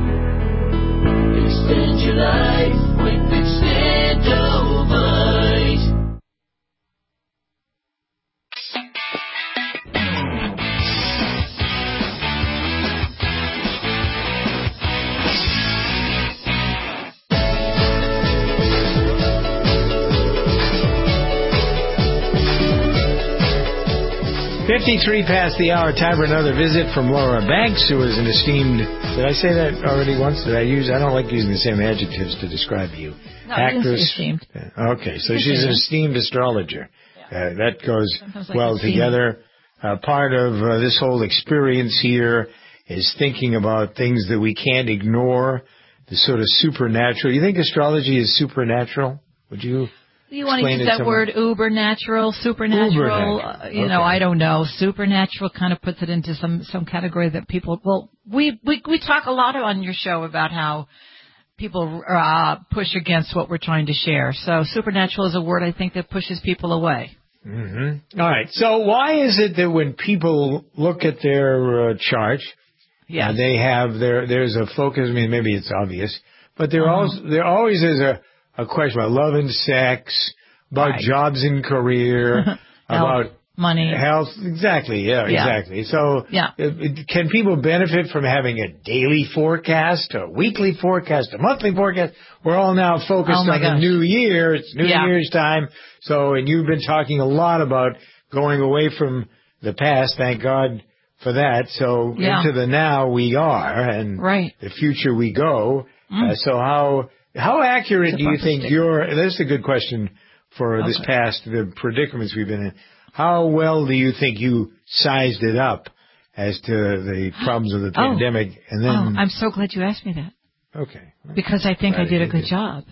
Extend your life with Extendivite. fifty-three past the hour, time for another visit from Laura Banks, who is an esteemed, did I say that already once? Did I use, I don't like using the same adjectives to describe you. No, Actress. Esteemed. Okay, so she's an esteemed astrologer. Uh, that goes Sometimes like well esteemed. together. Uh, part of uh, this whole experience here is thinking about things that we can't ignore, the sort of supernatural. You think astrology is supernatural? Would you? You want to explain use it that somewhere? word uber natural, supernatural, Ubernatural. uh, you Okay. know, I don't know. Supernatural kind of puts it into some, some category that people, well, we, we, we talk a lot on your show about how people, uh, push against what we're trying to share. So supernatural is a word I think that pushes people away. Mm-hmm. All right. So why is it that when people look at their uh, chart, yeah, uh, they have their, there's a focus, I mean, maybe it's obvious, but there Uh-huh. also, there always is a, a question about love and sex, about Right. jobs and career, about money, health. Exactly. Yeah, Yeah. exactly. So, Yeah. it- it- can people benefit from having a daily forecast, a weekly forecast, a monthly forecast? We're all now focused Oh, my on the gosh. new year. It's New Yeah. Year's time. So, and you've been talking a lot about going away from the past. Thank God for that. So, Yeah. into the now we are, and Right. the future we go. Mm. Uh, so, how how accurate It's a do you bumper think sticker. your? This is a good question for this Okay. past, the predicaments we've been in. How well do you think you sized it up as to the problems of the Oh. pandemic? And then, Oh, I'm so glad you asked me that. okay, Because I think Glad I did a you good did. job.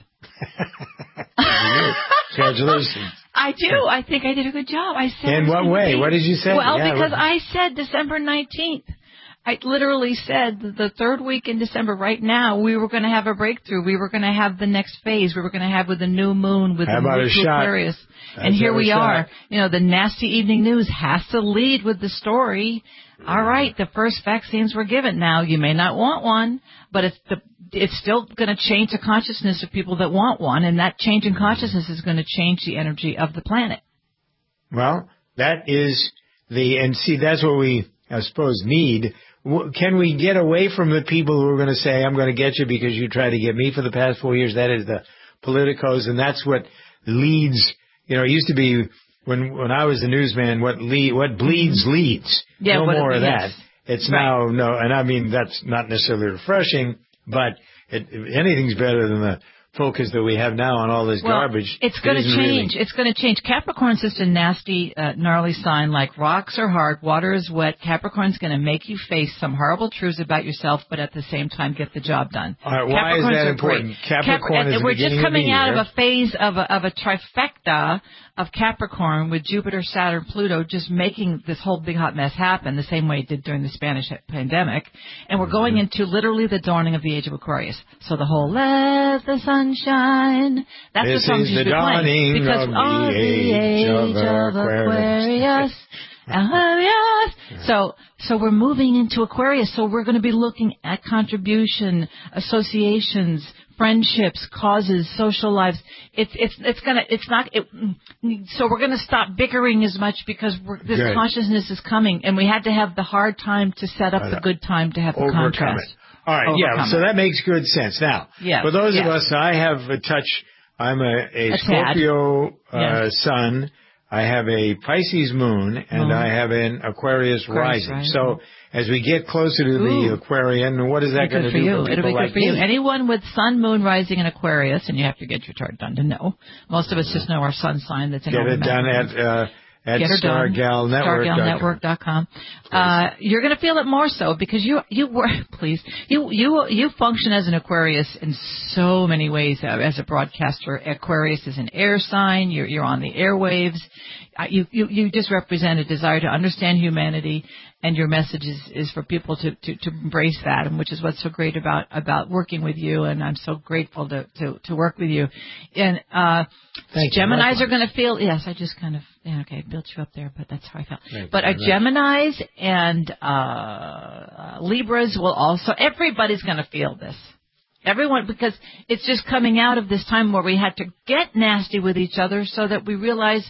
congratulations. I do. I think I did a good job. I said. In it was what gonna way? be- What did you say? Well, Yeah, because what- I said December nineteenth. I literally said that the third week in December, right now, we were going to have a breakthrough. We were going to have the next phase. We were going to have with the new moon, with How the about a move to shot? Aquarius. Let's And here have a we shot. are. You know, the nasty evening news has to lead with the story. All right, the first vaccines were given. Now, you may not want one, but it's the it's still going to change the consciousness of people that want one, and that change in consciousness is going to change the energy of the planet. Well, That is the, and see, that's what we, I suppose, need. Can we get away from the people who are going to say, I'm going to get you because you tried to get me for the past four years? That is the politicos, and that's what leads, you know, it used to be when when I was the newsman, what lead, what bleeds leads. Yeah, no what more it, of that. Yes. It's right. now, no, and I mean, that's not necessarily refreshing, but it, anything's better than the focus that we have now on all this well, garbage. It's going to change. Really. It's going to change. Capricorn's just a nasty, uh, gnarly sign like rocks are hard, water is wet. Capricorn's going to make you face some horrible truths about yourself, but at the same time get the job done. All right, why is that important? Capricorn Cap- is We're just coming out of a phase of a, of a trifecta of Capricorn with Jupiter, Saturn, Pluto just making this whole big hot mess happen the same way it did during the Spanish pandemic. And we're going into literally the dawning of the age of Aquarius. So the whole let the sun shine. That's this the song is you should the be playing. Because of of the age of, of Aquarius. Aquarius. So, so we're moving into Aquarius. So we're going to be looking at contribution, associations, friendships, causes, social lives. It's it's it's gonna it's not. It, so we're gonna stop bickering as much because we're, this good. consciousness is coming, and we had to have the hard time to set up the good time to have the Overcome contrast. it. All right, Overcome yeah. So it. that makes good sense. Now, yes, for those yes. of us, I have a touch. I'm a, a, a Scorpio uh, yes. sun. I have a Pisces moon, and moon. I have an Aquarius, Aquarius rising. rising. So as we get closer to Ooh. the Aquarian, what is that going to do you. for people It'll be good like for you. me? Anyone with sun, moon, rising in Aquarius, and you have to get your chart done to know. Most of us just know our sun sign that's in Get all the it done at uh, at Stargal Network. Stargal Network dot com. Uh, you're going to feel it more so because you you work. Please, you you you function as an Aquarius in so many ways. Uh, as a broadcaster, Aquarius is an air sign. You're you're on the airwaves. Uh, you you you just represent a desire to understand humanity. And your message is, is for people to, to, to embrace that, and which is what's so great about, about working with you. And I'm so grateful to, to, to work with you. And uh, Geminis are going to feel. Yes, I just kind of yeah, okay built you up there, but that's how I felt. Thank but our you. Geminis and uh, Libras will also. Everybody's going to feel this. Everyone, because it's just coming out of this time where we had to get nasty with each other, so that we realize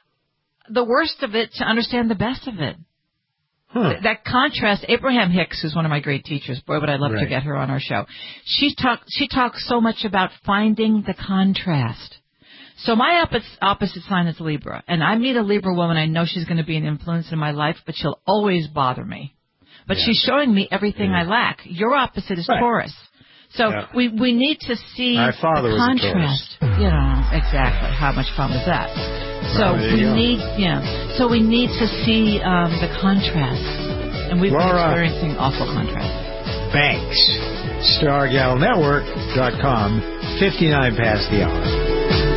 the worst of it to understand the best of it. Huh. That contrast, Abraham Hicks, who's one of my great teachers, boy, would I love right. to get her on our show. She talk, she talks so much about finding the contrast. So my opposite, opposite sign is Libra, and I meet a Libra woman, I know she's going to be an influence in my life, but she'll always bother me. But yeah. she's showing me everything yeah. I lack. Your opposite is right. Taurus. So yeah. we, we need to see my father the was contrast. A Taurus. You know, exactly. How much fun was that? So oh, we need, yeah. So we need to see um, the contrast, and we've Laura been experiencing awful contrast. Banks, Stargal Network dot com, fifty-nine past the hour.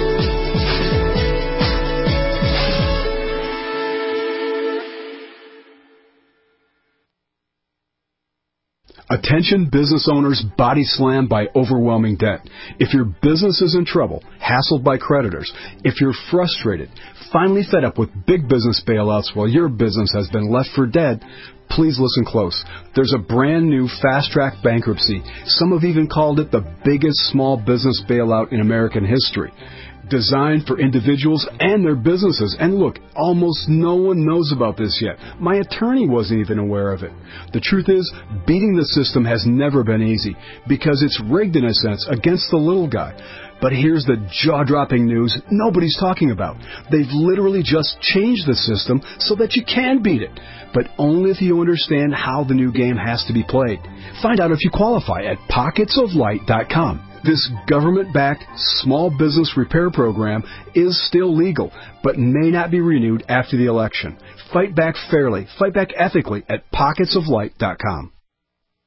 Attention business owners body slammed by overwhelming debt. If your business is in trouble, hassled by creditors, if you're frustrated, finally fed up with big business bailouts while your business has been left for dead, please listen close. There's a brand new fast-track bankruptcy. Some have even called it the biggest small business bailout in American history. Designed for individuals and their businesses. And look, almost no one knows about this yet. My attorney wasn't even aware of it. The truth is, beating the system has never been easy because it's rigged in a sense against the little guy. But here's the jaw-dropping news nobody's talking about. They've literally just changed the system so that you can beat it, but only if you understand how the new game has to be played. Find out if you qualify at pockets of light dot com. This government-backed small business repair program is still legal, but may not be renewed after the election. Fight back fairly, fight back ethically at pockets of light dot com.